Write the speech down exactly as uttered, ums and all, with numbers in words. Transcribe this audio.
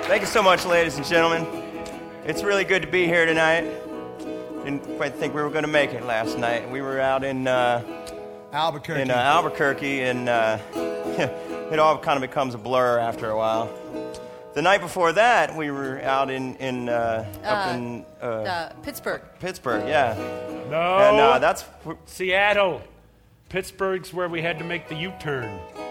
Thank you so much, ladies and gentlemen. It's really good to be here tonight. Didn't quite think we were going to make it last night. We were out in uh, Albuquerque. in uh, Albuquerque, and uh, it all kind of becomes a blur after a while. The night before that, we were out in in uh, up Uh, in uh, Uh, Pittsburgh. Pittsburgh, yeah. No. And uh, that's Seattle. Pittsburgh's where we had to make the U-turn.